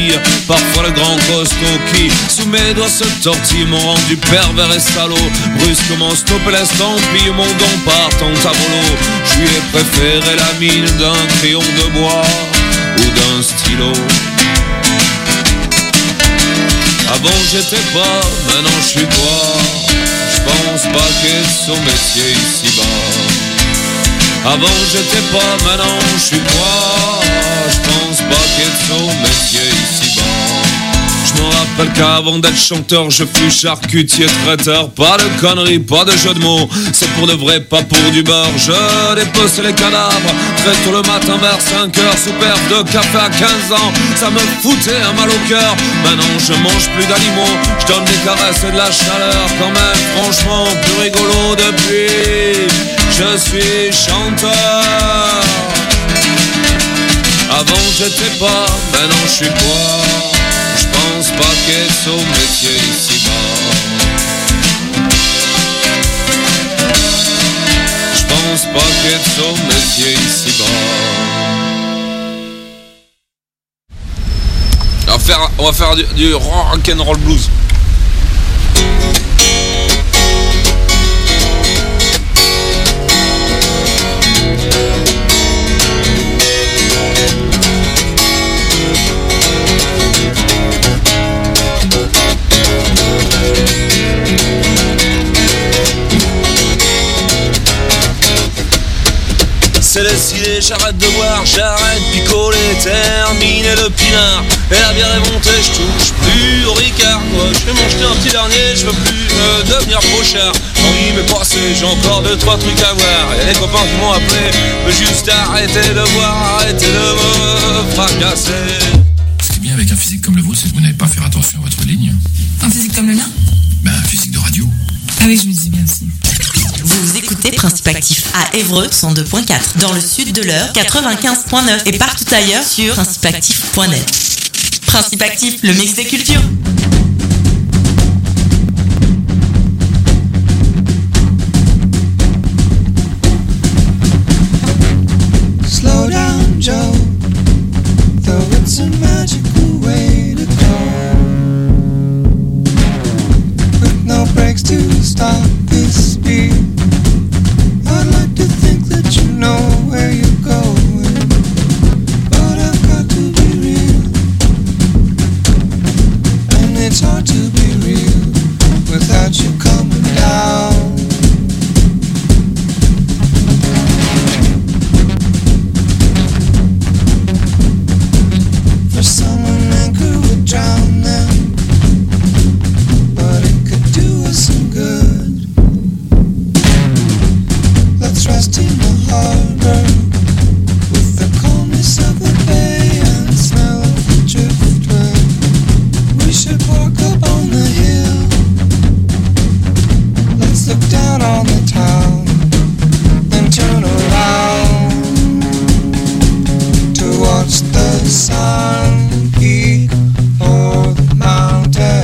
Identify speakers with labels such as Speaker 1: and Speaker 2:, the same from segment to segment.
Speaker 1: fille, parfois le grand costaud qui, sous mes doigts se tortille, m'ont rendu pervers et salaud. Brusquement stoppé l'estampille, mon don partant à volo. Je lui ai préféré la mine d'un crayon de bois ou d'un stylo. Avant j'étais pas, maintenant je suis quoi? Je pense pas qu'être son métier ici-bas. Avant j'étais pas, maintenant je suis quoi? Je pense pas qu'être son métier ici-bas. Je me rappelle qu'avant d'être chanteur, je fus charcutier traiteur. Pas de conneries, pas de jeu de mots, c'est pour de vrai, pas pour du beurre. Je dépece les cadavres très tôt le matin vers 5h. Sous perte de café à 15 ans, ça me foutait un mal au cœur. Maintenant je mange plus d'animaux, je donne des caresses et de la chaleur. Quand même franchement plus rigolo depuis je suis chanteur. Avant j'étais pas, maintenant je suis quoi? Je pense pas qu'être au métier ici-bas. Je pense pas qu'être au métier ici-bas. On va faire du rock'n'roll blues. C'est décidé, j'arrête de boire, j'arrête de picoler, terminé le pinard. Et la bière est montée, je touche plus au Ricard. Moi je vais m'en jeter un petit dernier, je veux plus devenir fauchard. L'ennui m'est passé, j'ai encore 2-3 trucs à voir. Et les copains qui m'ont appelé, veulent juste arrêter de boire, arrêter de me fracasser.
Speaker 2: Ce qui est bien avec un physique comme le vôtre, c'est que vous n'avez pas à faire attention à votre ligne.
Speaker 3: Un physique comme le mien?
Speaker 2: Ben un physique de radio.
Speaker 3: Ah oui, je me disais bien aussi.
Speaker 4: Vous écoutez Principe Actif à Évreux 102.4, dans le sud de l'Eure 95.9 et partout ailleurs sur principeactif.net. Principe Actif, le mix des cultures.
Speaker 5: Slow down, Joe, though it's a magical way to go. With no brakes to stop this speed. I'd like to think that you know where you're going, but I've got to be real, and it's hard to be real without you coming down. For someone anchor would drown them, but it could do us some good. Let's rest in the harbor with the calmness of the bay and the smell of the driftwood. We should walk up on the hill. Let's look down on the town, then turn around to watch the sun peak o'er the mountain.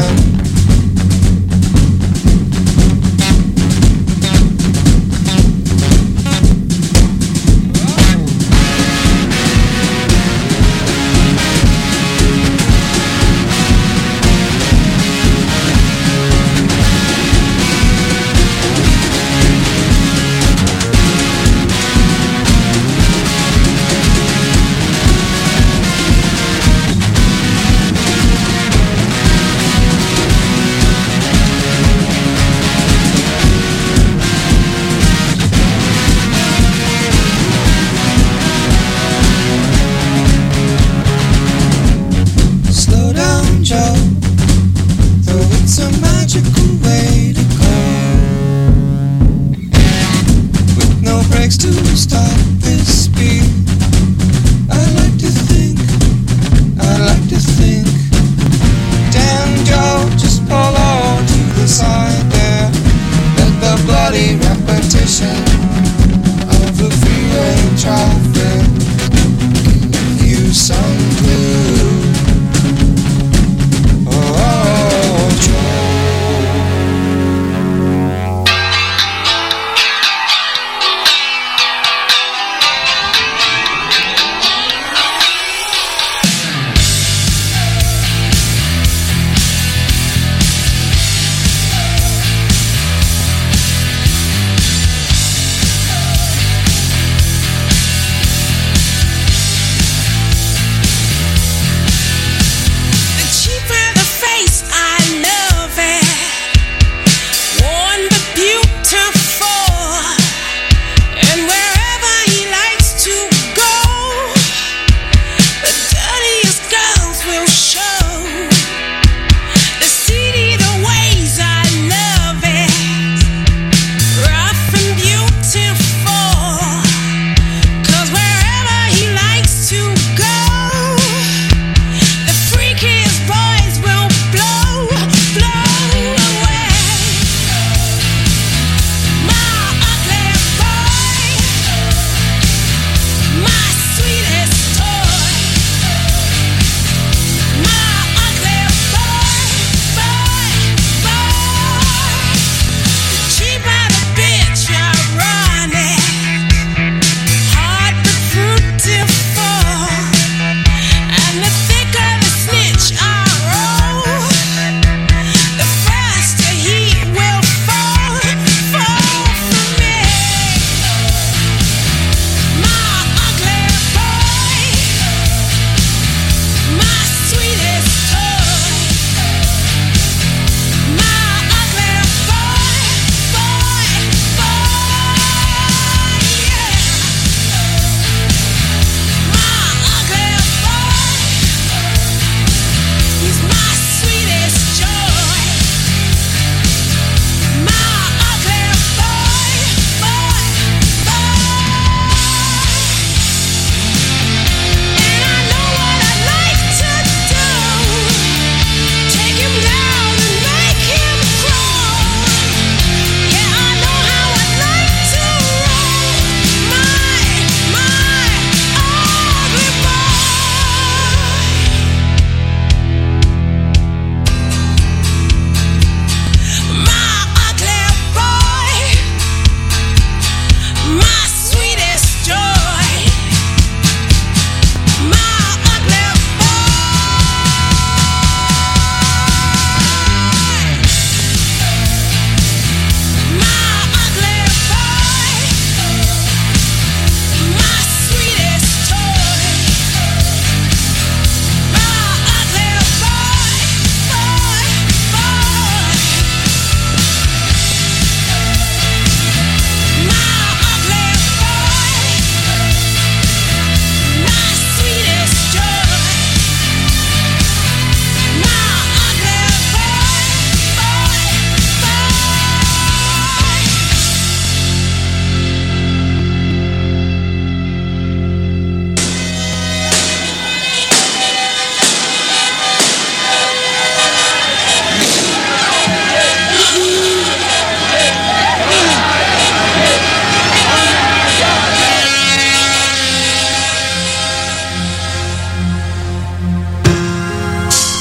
Speaker 5: Slow down, Joe, though it's a magical way to go. With no brakes to stop this speed. I'd like to think, damn Joe, just pull on to the side there. Let the bloody repetition of the freeway traffic give you some clue. Oh, Joe.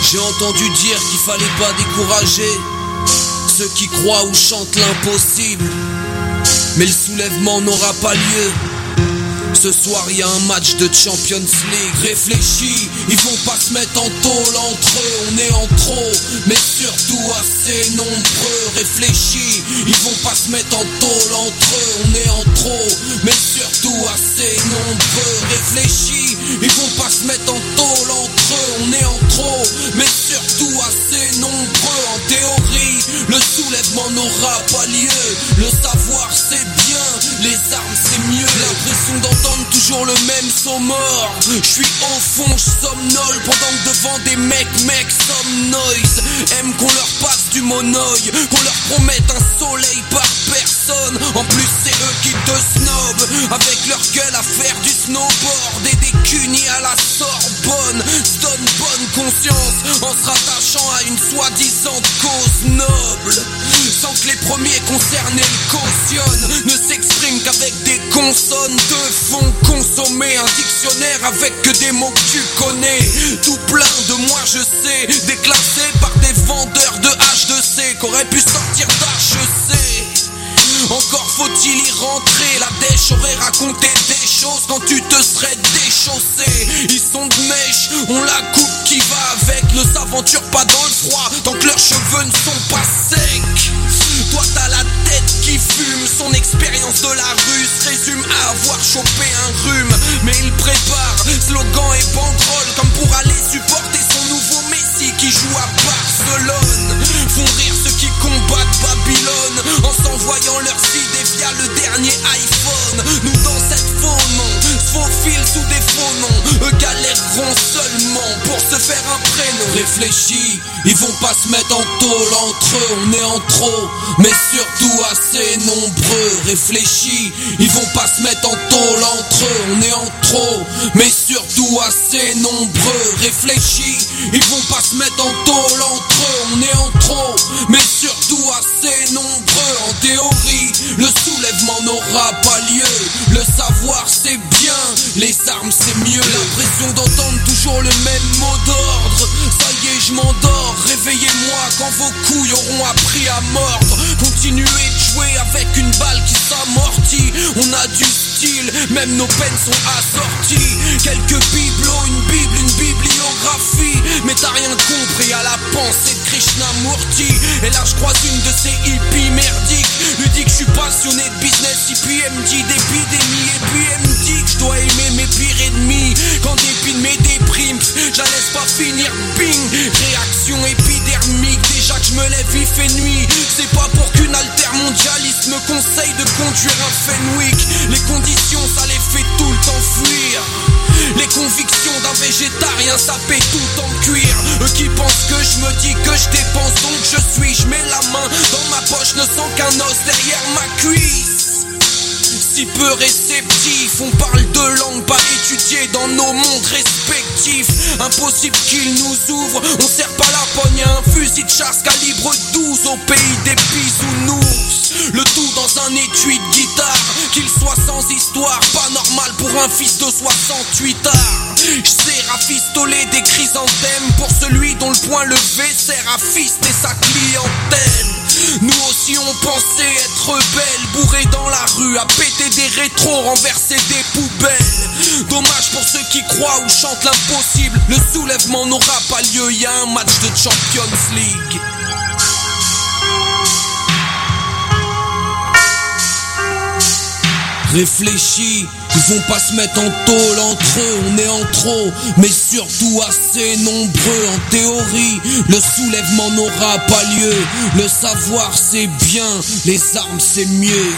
Speaker 1: J'ai entendu dire qu'il fallait pas décourager ceux qui croient ou chantent l'impossible. Mais le soulèvement n'aura pas lieu. Ce soir y a un match de Champions League. Réfléchis, ils vont pas se mettre en tôle entre eux. On est en trop, mais surtout assez nombreux. Réfléchis, ils vont pas se mettre en tôle entre eux. On est en trop, mais surtout assez nombreux. Réfléchis, ils vont pas se mettre en tôle entre eux. On est en trop, mais surtout assez nombreux. En théorie, le soulèvement n'aura pas lieu. Le savoir c'est bien, les armes c'est mieux. L'impression d'entendre toujours le même son mort. Je suis au fond, je somnole pendant que devant des mecs some noise. Aiment qu'on leur passe du monoeil, qu'on leur promette un soleil par personne. En plus c'est eux qui te snobent, avec leur gueule à faire du snowboard et des cunis à la Sorbonne. Se donne bonne conscience en se rattachant à une soi-disant cause noble, sans que les premiers concernés le cautionnent. Ne s'expriment qu'avec des consonnes de fond consommées. Un dictionnaire avec que des mots que tu connais. Tout plein de moi je sais, déclassé par des vendeurs de H2C qu'auraient pu sortir d'HEC. Encore faut-il y rentrer. La dèche aurait raconté des choses quand tu te serais déchaussé. Ils sont de mèche, on la coupe qui va avec. Ne s'aventure pas dans le froid tant que leurs cheveux ne sont pas secs. Toi t'as la tête qui fume. Son expérience de la rue se résume à avoir chopé un rhume. Mais il prépare slogan et banderole comme pour aller supporter son nouveau Messi qui joue à Barcelone. Font rire ceux qui combattent Babylone en s'envoyant leurs idées via le dernier iPhone. Nous dans cette faux nom, faux fil sous des faux noms. Eux galéreront seulement pour se faire un prénom. Réfléchis, ils vont pas se mettre en tôle entre eux. On est en trop, mais surtout assez nombreux. Réfléchis, ils vont pas se mettre en tôle entre eux. On est en trop, mais surtout assez nombreux. Réfléchis, ils vont pas se mettre en tôle entre eux. On est en trop, mais surtout assez nombreux. En théorie, le soulèvement n'aura pas lieu. Le savoir c'est bien, les armes c'est mieux. L'impression d'entendre toujours le même mot d'ordre. Ça y est, je m'endors, réveillez-moi quand vos couilles auront appris à mordre. Continuez de jouer avec une balle qui s'amortit. On a du style, même nos peines sont assorties. Quelques bibelots, une bibliographie. Mais t'as rien compris à la pensée de Krishnamurti. Et là je croise une de ces hippies merdiques. Lui dit que je suis passionné de business, et puis elle me dit d'épidémie. Et puis elle me dit que je dois aimer mes pires ennemis. Quand dépit de mes déprimes, je la laisse pas finir, bing. Réaction épidermique, déjà que je me lève il fait nuit. C'est pas pour qu'une altermondialiste me conseille de conduire un Fenwick. Les conditions ça les fait tout le temps fuir. Les convictions d'un végétarien ça fait tout en cuir. Eux qui pensent que je me dis que je dépense donc je suis. Je mets la main dans ma poche, ne sens qu'un os derrière ma cuisse. Si peu réceptifs, on parle de langues pas étudiées dans nos mondes respectifs. Impossible qu'ils nous ouvrent, on serre pas la pogne à un fusil de chasse calibre 12 au pays des bisounours. Le tout dans un étui de guitare, qu'il soit sans histoire, pas normal pour un fils de 68 arts. J'sais rafistoler des chrysanthèmes pour celui dont le poing levé sert à fister sa clientèle. Nous aussi on pensait être rebelles, bourrés dans la rue, à péter des rétros, renverser des poubelles. Dommage pour ceux qui croient ou chantent l'impossible. Le soulèvement n'aura pas lieu, y a un match de Champions League. Réfléchis, ils vont pas se mettre en tôle entre eux. On est en trop, mais surtout assez nombreux. En théorie, le soulèvement n'aura pas lieu. Le savoir c'est bien, les armes c'est mieux.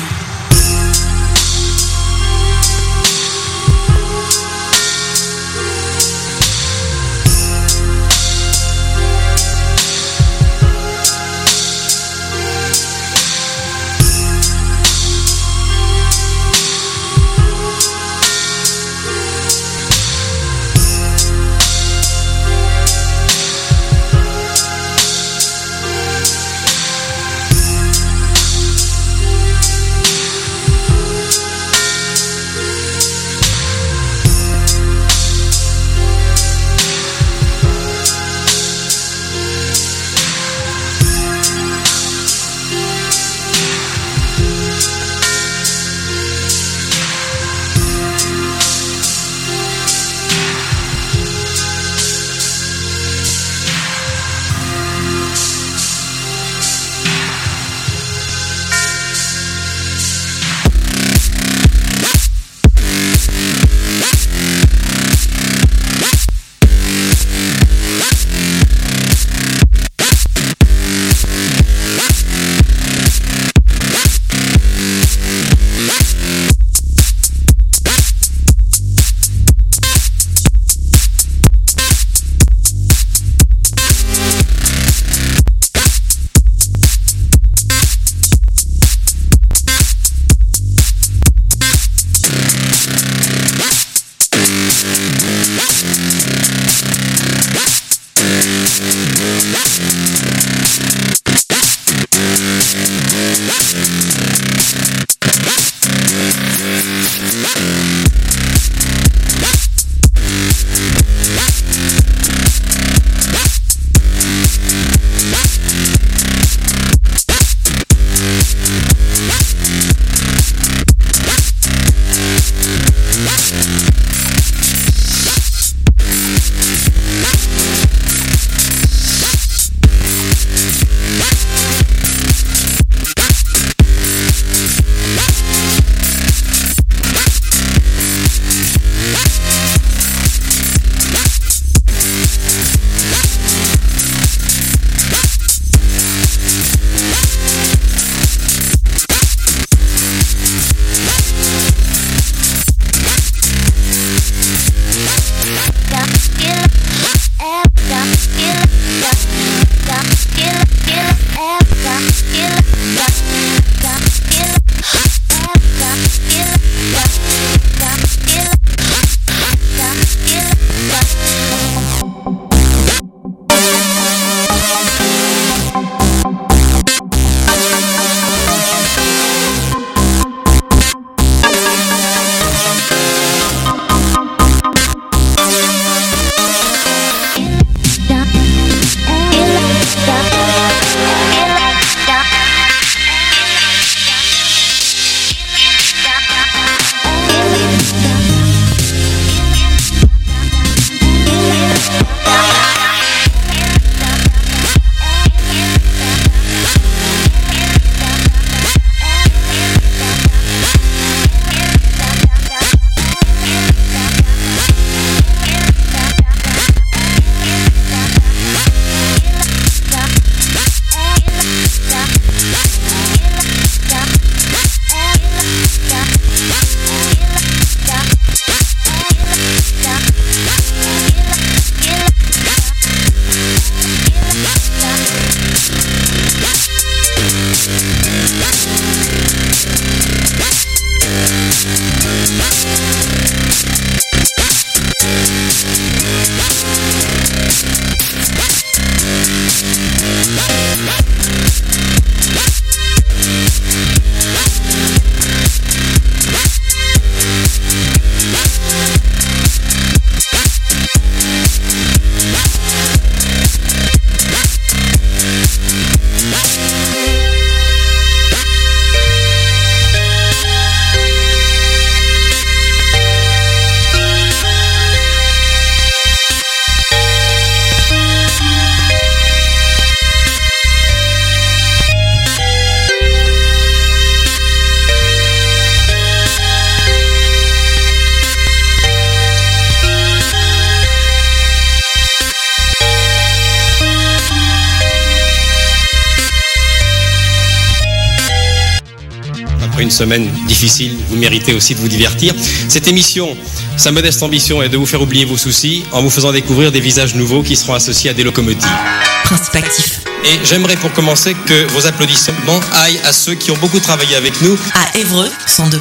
Speaker 6: après une semaine difficile, vous méritez aussi de vous divertir. Cette émission, sa modeste ambition est de vous faire oublier vos soucis en vous faisant découvrir des visages nouveaux qui seront associés à des locomotives.
Speaker 4: Principe actif.
Speaker 6: Et j'aimerais pour commencer que vos applaudissements aillent à ceux qui ont beaucoup travaillé avec nous.
Speaker 4: À Évreux,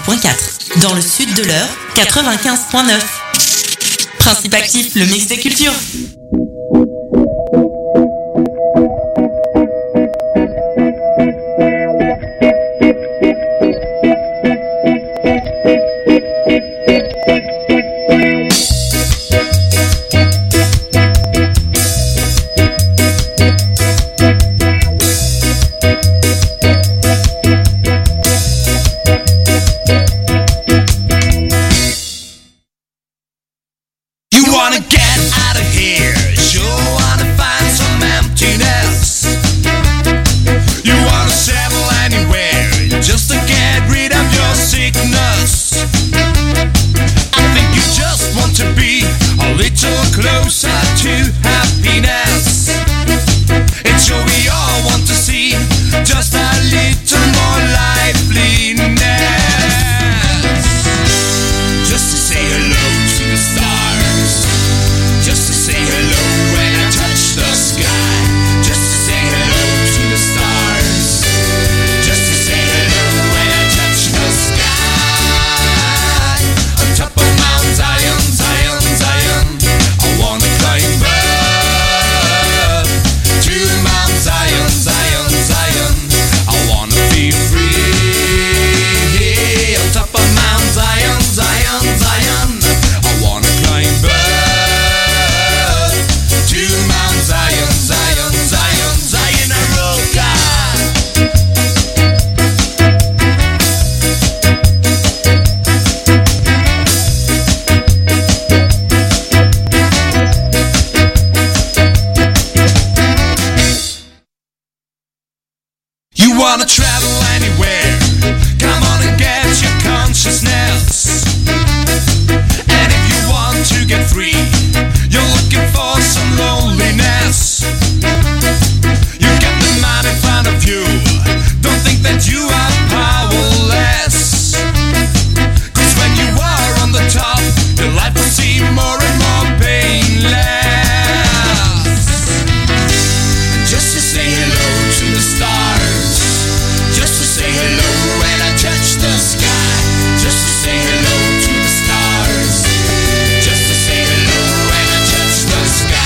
Speaker 4: 102.4. Dans le sud de l'Eure, 95.9. Principe actif, le mix des cultures.
Speaker 7: Get out of here.
Speaker 1: wanna travel anywhere, come on and get your consciousness. And if you want to get free, you're looking for some loneliness. You got the man in front of you, don't think that you are powerless. Cause when you are on the top, your life will seem more and more painless. And just to say hello to the stars, just to say hello when I touch the sky, just to say hello to the stars, just to say hello when I touch the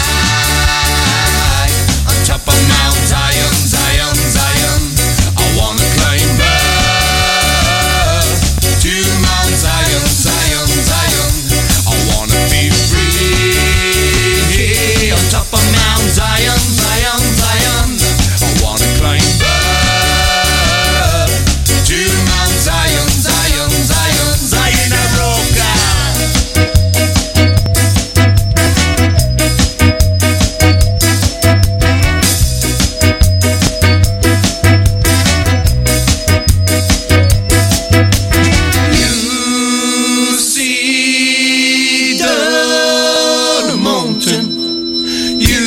Speaker 1: sky. On top of Mount Zion, Zion, Zion, I wanna climb up to Mount Zion, Zion, Zion, I wanna be free. On top of Mount Zion, Zion, Zion, I wanna climb up to Mount Zion, Zion, Zion, Zion, Aroka. You see the mountain, you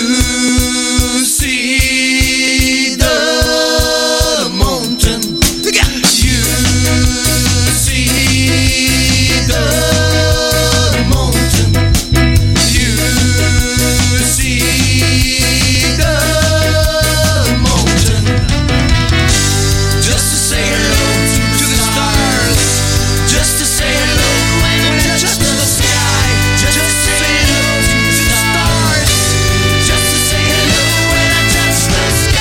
Speaker 1: see the mountain, you see the mountain, you see the mountain. Just to say hello to the stars, just to say hello when I touch the sky, just to say hello to the stars, just to say hello when I touch the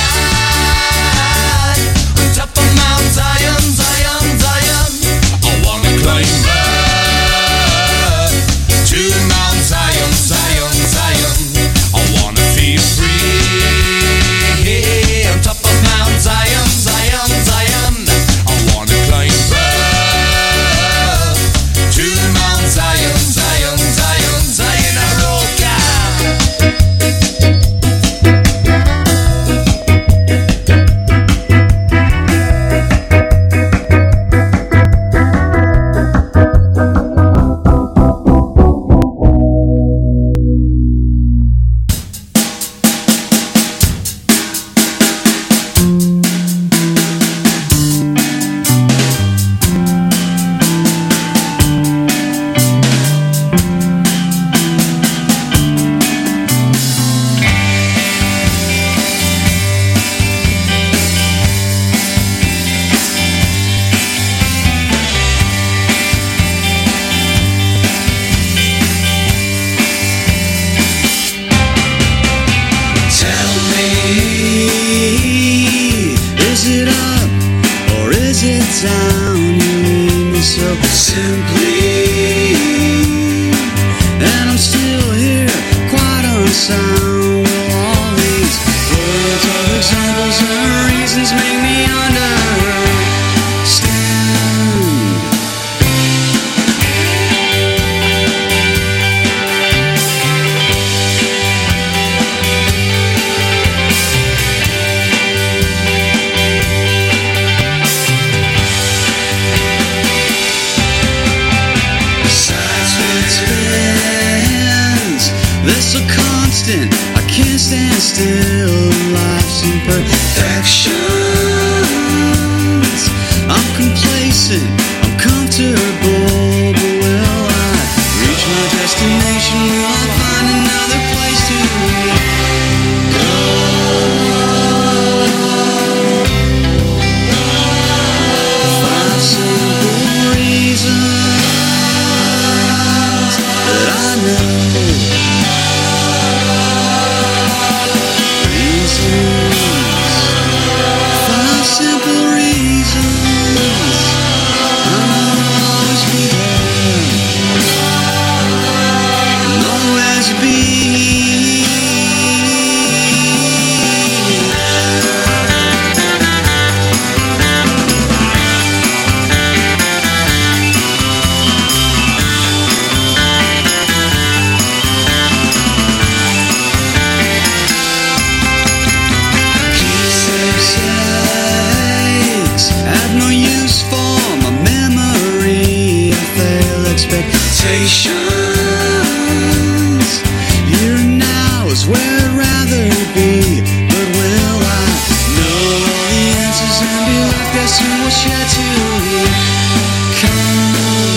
Speaker 1: sky. On top of Mount Zion, Zion, Zion, I wanna climb up to Mount Zion, Zion, Zion, I wanna feel free. On top of Mount Zion, Zion, Zion, I wanna climb up to Mount Zion, Zion, Zion, Zion, Aroka.
Speaker 5: Tell me, is it up or is it down? You leave me so simply, and I'm still here, quite unsound. Will all these words of examples and reasons make me understand? Besides what spins, they're so constant, I can't stand still. Life's imperfections, I'm complacent, I'm comfortable, but will I reach my destination? Will I find another place to go? Five simple reasons that I know. Reasons I'd rather be, but will I know all the answers and be like there's too much yet to come?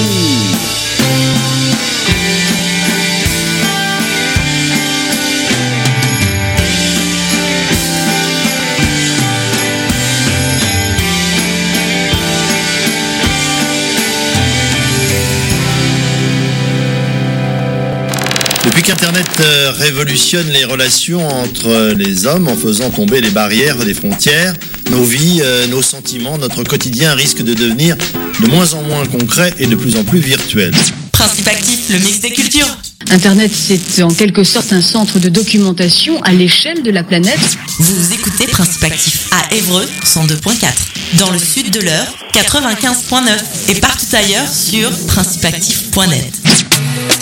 Speaker 7: Depuis qu'Internet révolutionne les relations entre les hommes en faisant tomber les barrières des frontières, nos vies, nos sentiments, notre quotidien risque de devenir de moins en moins concret et de plus en plus virtuel.
Speaker 4: Principe Actif, le mix des cultures.
Speaker 8: Internet, c'est en quelque sorte un centre de documentation à l'échelle de la planète.
Speaker 4: Vous écoutez Principe Actif à Évreux 102.4, dans le sud de l'Eure 95.9 et partout ailleurs sur principeactif.net.